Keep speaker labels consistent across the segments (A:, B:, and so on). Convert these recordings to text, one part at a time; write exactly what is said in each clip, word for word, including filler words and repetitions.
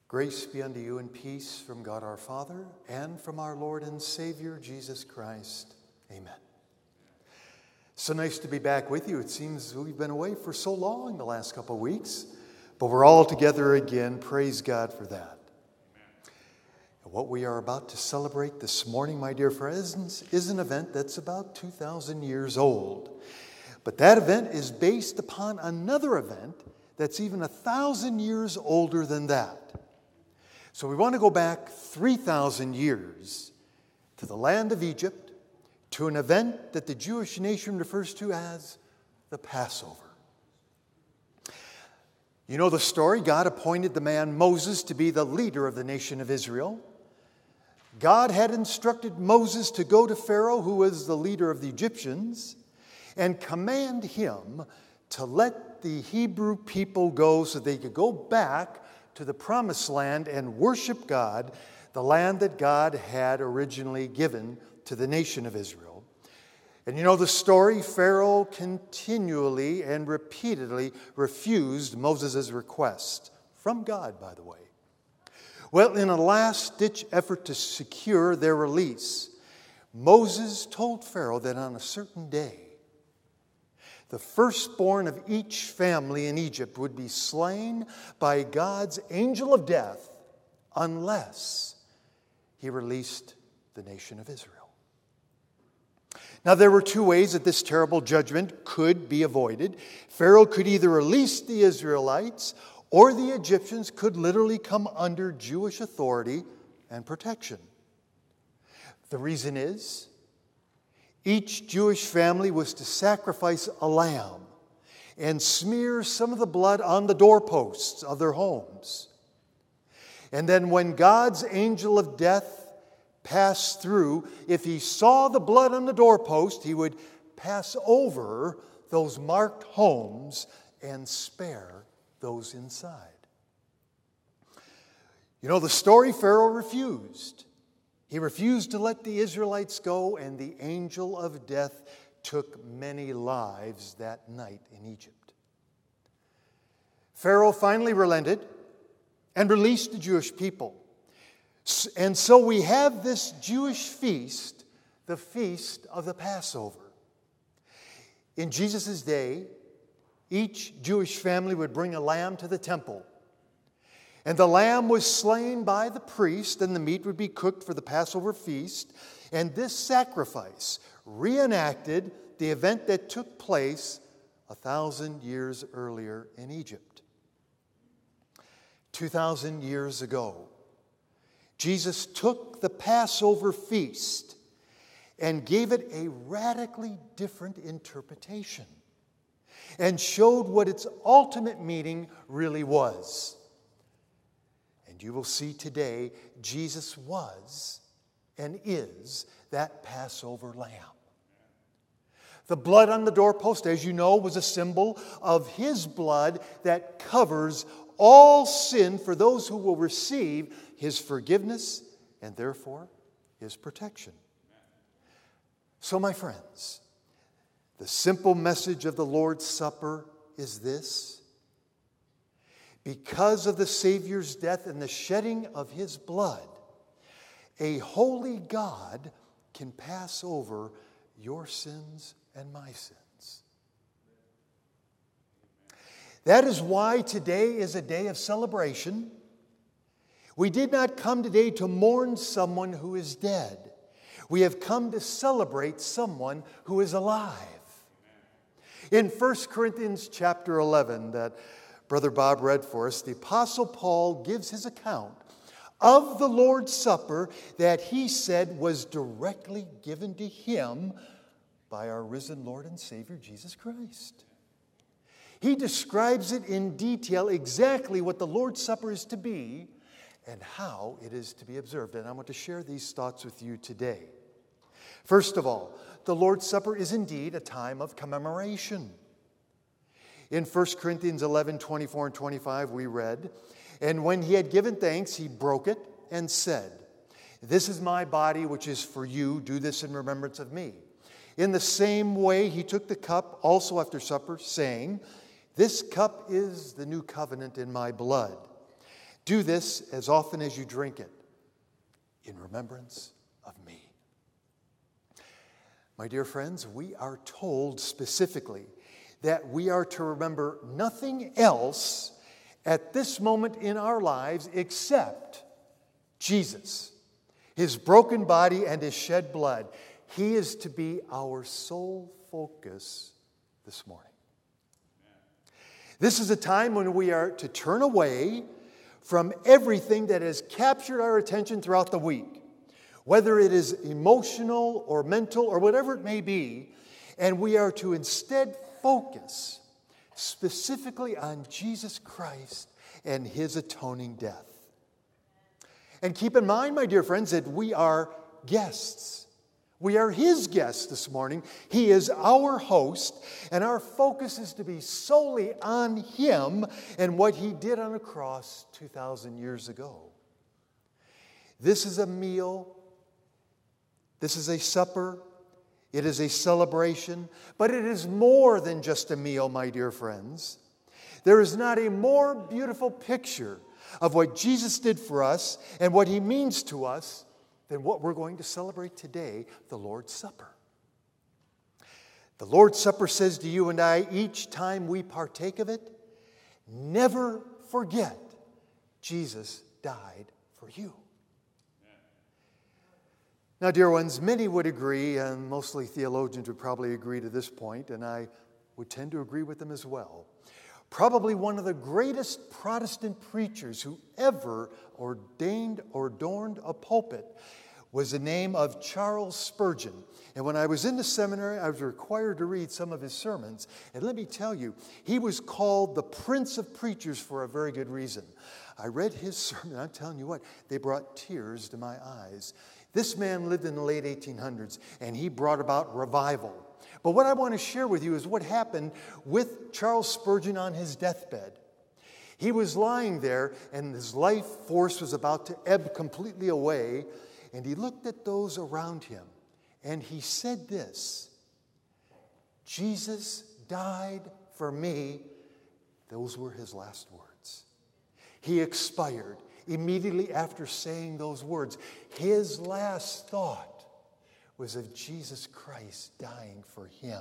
A: Grace be unto you and peace from God our Father and from our Lord and Savior Jesus Christ. Amen. So nice to be back with you. It seems we've been away for so long the last couple of weeks, but we're all together again. Praise God for that. And what we are about to celebrate this morning, my dear friends, is an event that's about two thousand years old. But that event is based upon another event that's even a thousand years older than that. So we want to go back three thousand years to the land of Egypt, to an event that the Jewish nation refers to as the Passover. You know the story. God appointed the man Moses to be the leader of the nation of Israel. God had instructed Moses to go to Pharaoh, who was the leader of the Egyptians, and command him to let the Hebrew people go so they could go back to the promised land and worship God, the land that God had originally given to the nation of Israel. And you know the story. Pharaoh continually and repeatedly refused Moses' request, from God, by the way. Well, in a last-ditch effort to secure their release, Moses told Pharaoh that on a certain day, the firstborn of each family in Egypt would be slain by God's angel of death unless he released the nation of Israel. Now, there were two ways that this terrible judgment could be avoided. Pharaoh could either release the Israelites, or the Egyptians could literally come under Jewish authority and protection. The reason is, each Jewish family was to sacrifice a lamb and smear some of the blood on the doorposts of their homes. And then when God's angel of death passed through, if he saw the blood on the doorpost, he would pass over those marked homes and spare those inside. You know the story. Pharaoh refused. He refused to let the Israelites go, and the angel of death took many lives that night in Egypt. Pharaoh finally relented and released the Jewish people. And so we have this Jewish feast, the Feast of the Passover. In Jesus' day, each Jewish family would bring a lamb to the temple. And the lamb was slain by the priest, and the meat would be cooked for the Passover feast. And this sacrifice reenacted the event that took place a thousand years earlier in Egypt. Two thousand years ago, Jesus took the Passover feast and gave it a radically different interpretation and showed what its ultimate meaning really was. And you will see today, Jesus was and is that Passover lamb. The blood on the doorpost, as you know, was a symbol of his blood that covers all sin for those who will receive his forgiveness and therefore his protection. So, my friends, the simple message of the Lord's Supper is this: because of the Savior's death and the shedding of his blood, a holy God can pass over your sins and my sins. That is why today is a day of celebration. We did not come today to mourn someone who is dead. We have come to celebrate someone who is alive. In First Corinthians chapter eleven, that Brother Bob read for us, the Apostle Paul gives his account of the Lord's Supper that he said was directly given to him by our risen Lord and Savior, Jesus Christ. He describes it in detail exactly what the Lord's Supper is to be and how it is to be observed. And I want to share these thoughts with you today. First of all, the Lord's Supper is indeed a time of commemoration. In First Corinthians eleven, twenty-four and twenty-five, we read, "And when he had given thanks, he broke it and said, 'This is my body, which is for you. Do this in remembrance of me.' In the same way, he took the cup also after supper, saying, 'This cup is the new covenant in my blood. Do this as often as you drink it in remembrance of me. My dear friends, we are told specifically that we are to remember nothing else at this moment in our lives except Jesus, his broken body and his shed blood. He is to be our sole focus this morning. This is a time when we are to turn away from everything that has captured our attention throughout the week, whether it is emotional or mental or whatever it may be, and we are to instead focus specifically on Jesus Christ and his atoning death. And keep in mind, my dear friends, that we are guests. We are his guests this morning. He is our host, and our focus is to be solely on him and what he did on a cross two thousand years ago. This is a meal. This is a supper. It is a celebration, but it is more than just a meal, my dear friends. There is not a more beautiful picture of what Jesus did for us and what he means to us than what we're going to celebrate today, the Lord's Supper. The Lord's Supper says to you and I, each time we partake of it, never forget Jesus died for you. Now, dear ones, many would agree, and mostly theologians would probably agree to this point, and I would tend to agree with them as well. Probably one of the greatest Protestant preachers who ever ordained or adorned a pulpit was the name of Charles Spurgeon. And when I was in the seminary, I was required to read some of his sermons. And let me tell you, he was called the Prince of Preachers for a very good reason. I read his sermon, I'm telling you what, they brought tears to my eyes. This man lived in the late eighteen hundreds, and he brought about revival. But what I want to share with you is what happened with Charles Spurgeon on his deathbed. He was lying there, and his life force was about to ebb completely away, and he looked at those around him, and he said this, "Jesus died for me." Those were his last words. He expired immediately after saying those words. His last thought was of Jesus Christ dying for him.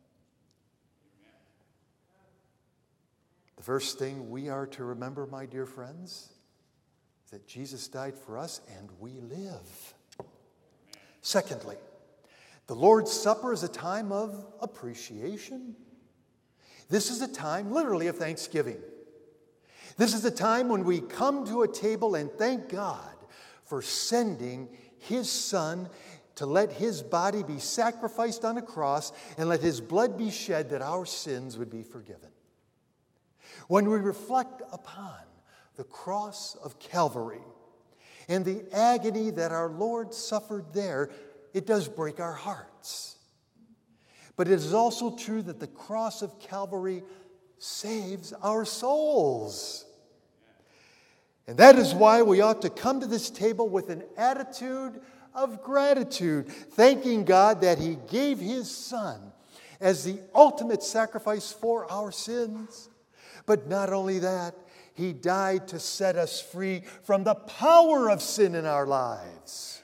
A: The first thing we are to remember, my dear friends, is that Jesus died for us and we live. Secondly, the Lord's Supper is a time of appreciation. This is a time, literally, of thanksgiving. This is a time when we come to a table and thank God for sending his Son to let his body be sacrificed on a cross and let his blood be shed that our sins would be forgiven. When we reflect upon the cross of Calvary and the agony that our Lord suffered there, it does break our hearts. But it is also true that the cross of Calvary saves our souls. And that is why we ought to come to this table with an attitude of gratitude, thanking God that he gave his Son as the ultimate sacrifice for our sins. But not only that, he died to set us free from the power of sin in our lives.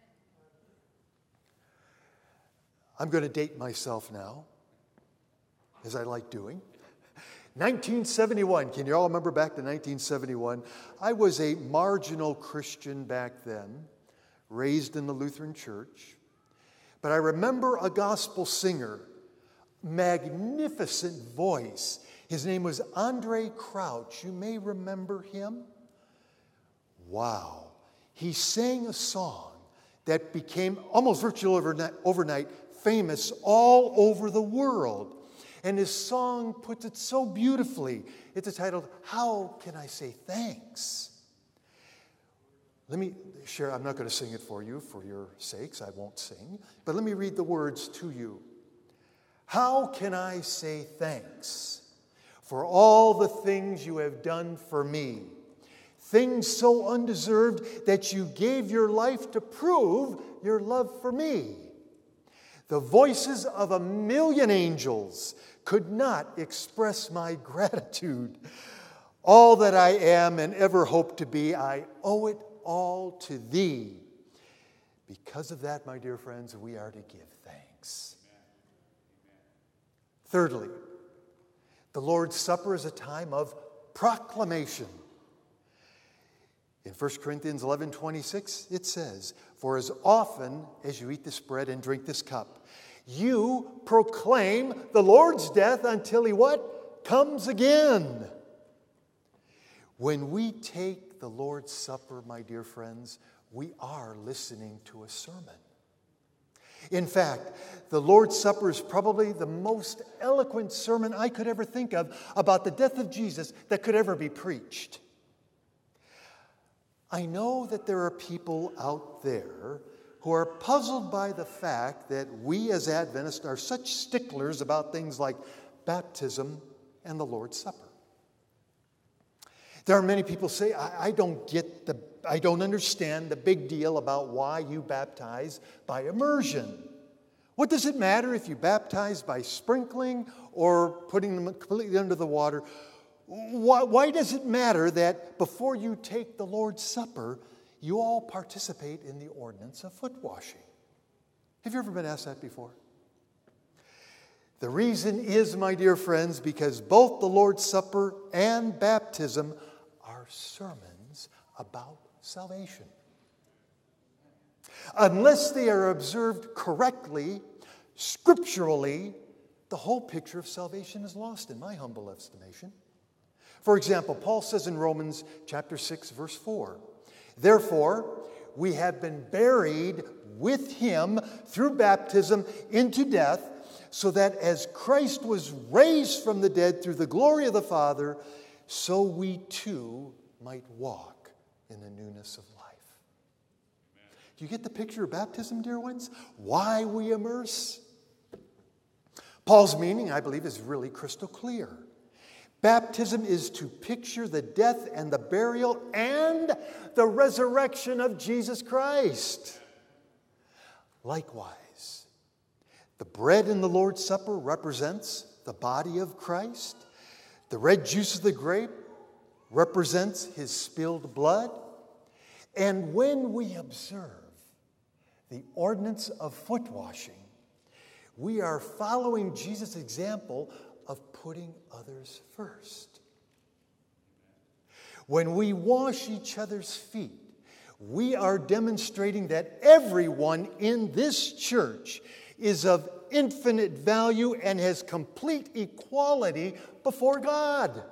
A: I'm going to date myself now, as I like doing. nineteen seventy-one, can you all remember back to nineteen seventy-one? I was a marginal Christian back then, raised in the Lutheran Church. But I remember a gospel singer, magnificent voice. His name was Andre Crouch. You may remember him. Wow. He sang a song that became almost virtually overnight, overnight famous all over the world. And his song puts it so beautifully. It's titled, "How Can I Say Thanks?" Let me share, I'm not going to sing it for you for your sakes, I won't sing, but let me read the words to you. How can I say thanks for all the things you have done for me? Things so undeserved that you gave your life to prove your love for me. The voices of a million angels could not express my gratitude. All that I am and ever hope to be, I owe it all to thee. Because of that, my dear friends, we are to give thanks. Thirdly, the Lord's Supper is a time of proclamation. In First Corinthians eleven twenty-six, it says, "For as often as you eat this bread and drink this cup, you proclaim the Lord's death until he what? Comes again." When we take the Lord's Supper, my dear friends, we are listening to a sermon. In fact, the Lord's Supper is probably the most eloquent sermon I could ever think of about the death of Jesus that could ever be preached. I know that there are people out there who are puzzled by the fact that we as Adventists are such sticklers about things like baptism and the Lord's Supper. There are many people say, I, I don't get the, I don't understand the big deal about why you baptize by immersion. What does it matter if you baptize by sprinkling or putting them completely under the water? Why, why does it matter that before you take the Lord's Supper, you all participate in the ordinance of foot washing? Have you ever been asked that before? The reason is, my dear friends, because both the Lord's Supper and baptism are sermons about salvation. Unless they are observed correctly, scripturally, the whole picture of salvation is lost, in my humble estimation. For example, Paul says in Romans chapter six, verse four, "Therefore, we have been buried with him through baptism into death, so that as Christ was raised from the dead through the glory of the Father, so we too might walk in the newness of life." Do you get the picture of baptism, dear ones? Why we immerse? Paul's meaning, I believe, is really crystal clear. Baptism is to picture the death and the burial and the resurrection of Jesus Christ. Likewise, the bread in the Lord's Supper represents the body of Christ. The red juice of the grape represents his spilled blood. And when we observe the ordinance of foot washing, we are following Jesus' example of putting others first. When we wash each other's feet, we are demonstrating that everyone in this church is of infinite value and has complete equality before God.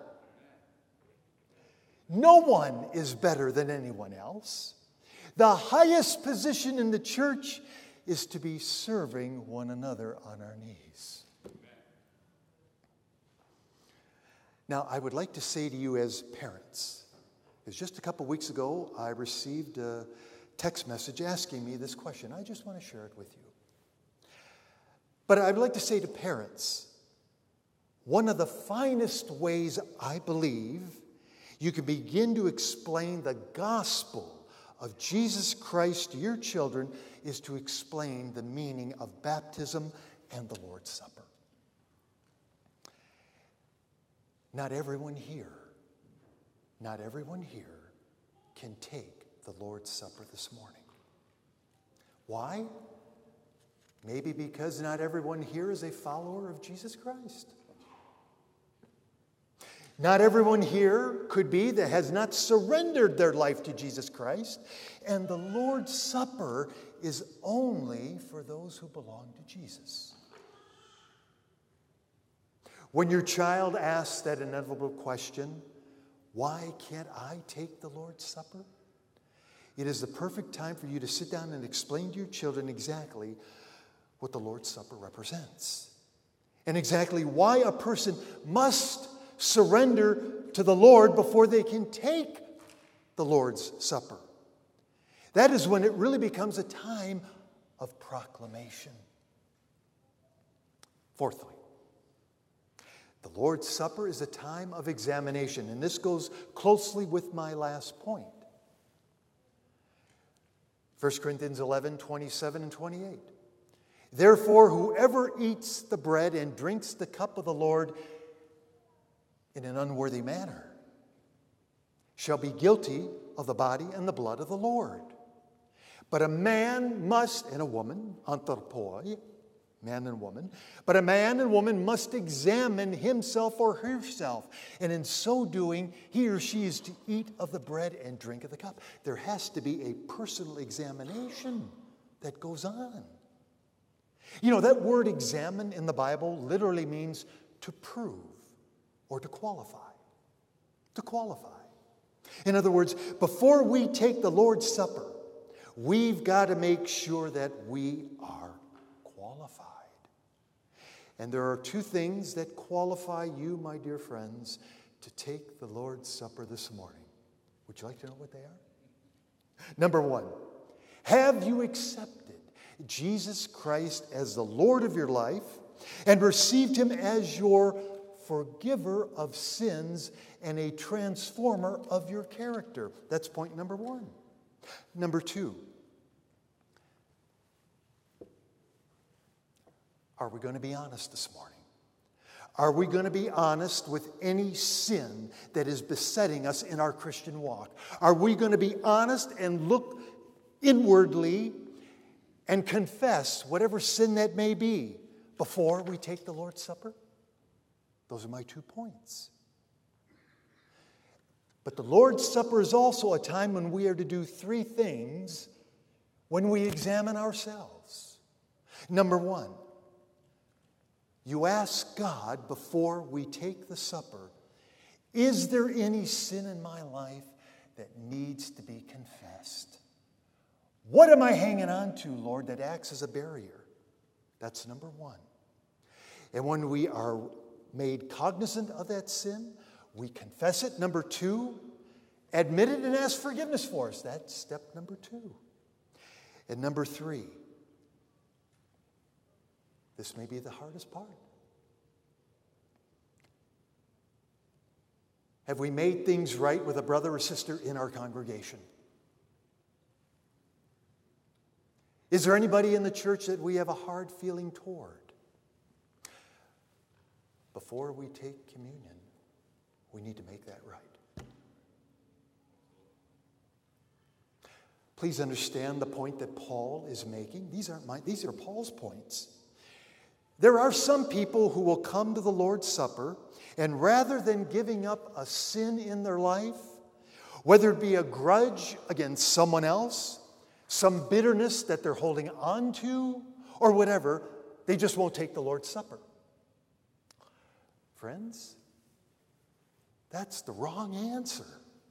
A: No one is better than anyone else. The highest position in the church is to be serving one another on our knees. Now, I would like to say to you as parents, because just a couple weeks ago, I received a text message asking me this question. I just want to share it with you. But I would like to say to parents, one of the finest ways I believe you can begin to explain the gospel of Jesus Christ to your children is to explain the meaning of baptism and the Lord's Supper. Not everyone here, not everyone here can take the Lord's Supper this morning. Why? Maybe because not everyone here is a follower of Jesus Christ. Not everyone here could be that has not surrendered their life to Jesus Christ. And the Lord's Supper is only for those who belong to Jesus. When your child asks that inevitable question, why can't I take the Lord's Supper? It is the perfect time for you to sit down and explain to your children exactly what the Lord's Supper represents. And exactly why a person must surrender to the Lord before they can take the Lord's Supper. That is when it really becomes a time of proclamation. Fourthly, the Lord's Supper is a time of examination, and this goes closely with my last point. First Corinthians eleven, twenty-seven and twenty-eight. Therefore, whoever eats the bread and drinks the cup of the Lord in an unworthy manner shall be guilty of the body and the blood of the Lord. But a man must, and a woman, anthropoi, man and woman, but a man and woman must examine himself or herself, and in so doing, he or she is to eat of the bread and drink of the cup. There has to be a personal examination that goes on. You know, that word examine in the Bible literally means to prove or to qualify. To qualify. In other words, before we take the Lord's Supper, we've got to make sure that we are qualified. And there are two things that qualify you, my dear friends, to take the Lord's Supper this morning. Would you like to know what they are? Number one, have you accepted Jesus Christ as the Lord of your life and received him as your forgiver of sins and a transformer of your character? That's point number one. Number two, are we going to be honest this morning? Are we going to be honest with any sin that is besetting us in our Christian walk? Are we going to be honest and look inwardly and confess whatever sin that may be before we take the Lord's Supper? Those are my two points. But the Lord's Supper is also a time when we are to do three things when we examine ourselves. Number one, you ask God before we take the supper, is there any sin in my life that needs to be confessed? What am I hanging on to, Lord, that acts as a barrier? That's number one. And when we are made cognizant of that sin, we confess it. Number two, admit it and ask forgiveness for us. That's step number two. And number three, this may be the hardest part. Have we made things right with a brother or sister in our congregation? Is there anybody in the church that we have a hard feeling toward? Before we take communion, we need to make that right. Please understand the point that Paul is making. These aren't mine, these are Paul's points. There are some people who will come to the Lord's Supper, and rather than giving up a sin in their life, whether it be a grudge against someone else, some bitterness that they're holding on to, or whatever, they just won't take the Lord's Supper. Friends, that's the wrong answer.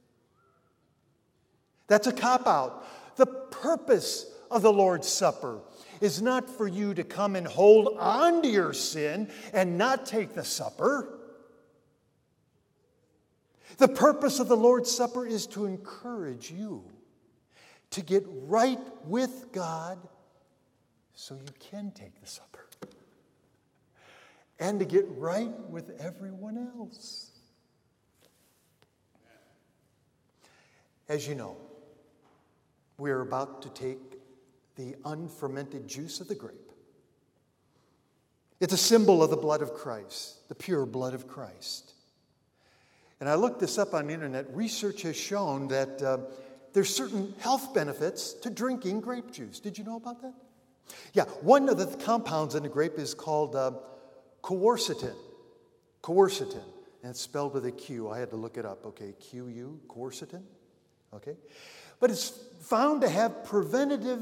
A: That's a cop-out. The purpose of the Lord's Supper is not for you to come and hold on to your sin and not take the supper. The purpose of the Lord's Supper is to encourage you to get right with God so you can take the supper. And to get right with everyone else. As you know, we are about to take the unfermented juice of the grape. It's a symbol of the blood of Christ, the pure blood of Christ. And I looked this up on the internet. Research has shown that uh, there's certain health benefits to drinking grape juice. Did you know about that? Yeah, one of the compounds in the grape is called uh, quercetin. Quercetin. And it's spelled with a Q. I had to look it up. Okay, Q U, quercetin. Okay. But it's found to have preventative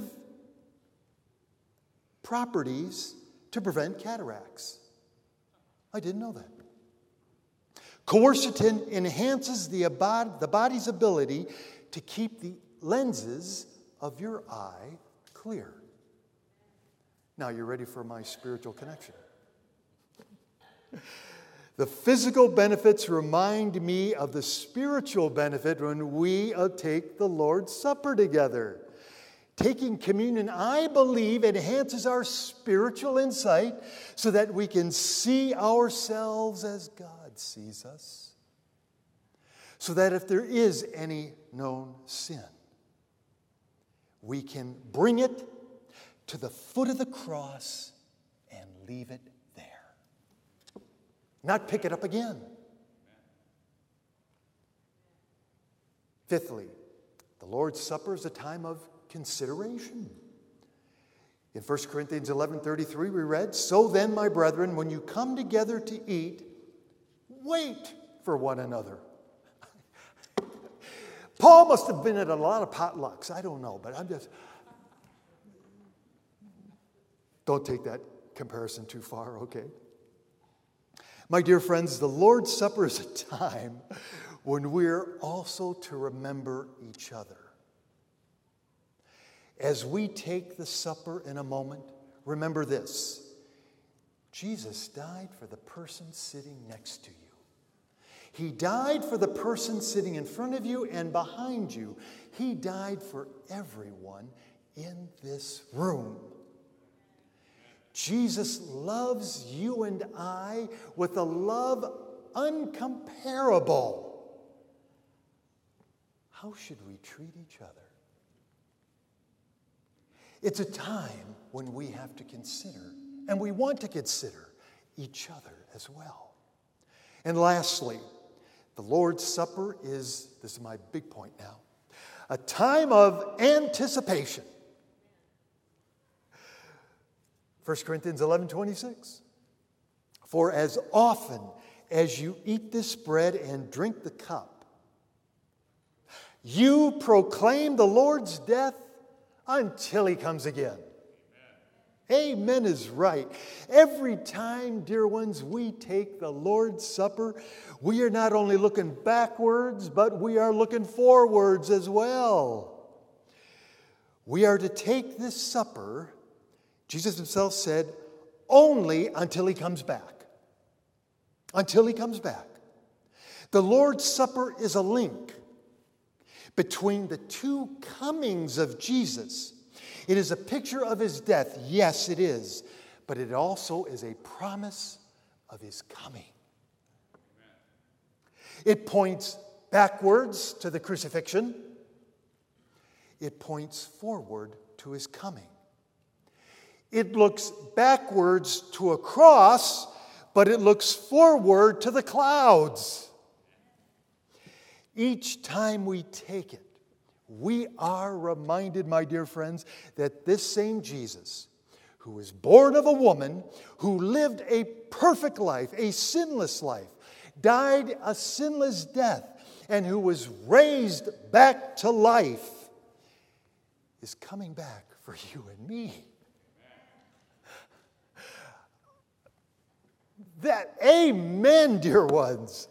A: properties to prevent cataracts. I didn't know that. Quercetin enhances the, abod- the body's ability to keep the lenses of your eye clear. Now you're ready for my spiritual connection. The physical benefits remind me of the spiritual benefit when we uh, take the Lord's Supper together. Taking communion, I believe, enhances our spiritual insight so that we can see ourselves as God sees us. So that if there is any known sin, we can bring it to the foot of the cross and leave it there. Not pick it up again. Fifthly, the Lord's Supper is a time of consideration. In First Corinthians eleven thirty-three, we read, "So then, my brethren, when you come together to eat, wait for one another." Paul must have been at a lot of potlucks. I don't know, but I'm just... Don't take that comparison too far, okay? My dear friends, the Lord's Supper is a time when we're also to remember each other. As we take the supper in a moment, remember this: Jesus died for the person sitting next to you. He died for the person sitting in front of you and behind you. He died for everyone in this room. Jesus loves you and I with a love uncomparable. How should we treat each other? It's a time when we have to consider, and we want to consider, each other as well. And lastly, the Lord's Supper is, this is my big point now, a time of anticipation. First Corinthians eleven twenty-six. "For as often as you eat this bread and drink the cup, you proclaim the Lord's death until He comes again." Amen. Amen is right. Every time, dear ones, we take the Lord's Supper, we are not only looking backwards, but we are looking forwards as well. We are to take this supper, Jesus himself said, only until He comes back. Until He comes back. The Lord's Supper is a link between the two comings of Jesus. It is a picture of His death. Yes, it is. But it also is a promise of His coming. It points backwards to the crucifixion. It points forward to His coming. It looks backwards to a cross, but it looks forward to the clouds. Each time we take it, we are reminded, my dear friends, that this same Jesus, who was born of a woman, who lived a perfect life, a sinless life, died a sinless death, and who was raised back to life, is coming back for you and me. That, amen, dear ones.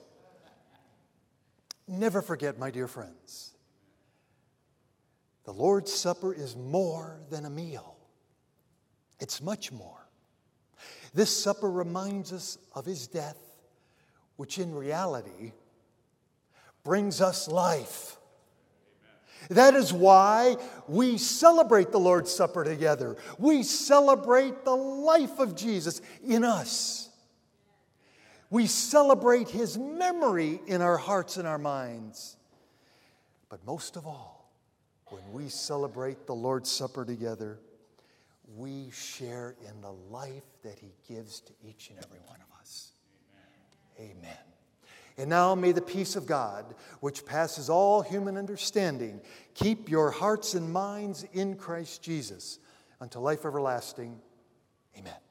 A: Never forget, my dear friends, the Lord's Supper is more than a meal. It's much more. This supper reminds us of His death, which in reality brings us life. That is why we celebrate the Lord's Supper together. We celebrate the life of Jesus in us. We celebrate His memory in our hearts and our minds. But most of all, when we celebrate the Lord's Supper together, we share in the life that He gives to each and every one of us. Amen. Amen. And now may the peace of God, which passes all human understanding, keep your hearts and minds in Christ Jesus unto life everlasting. Amen.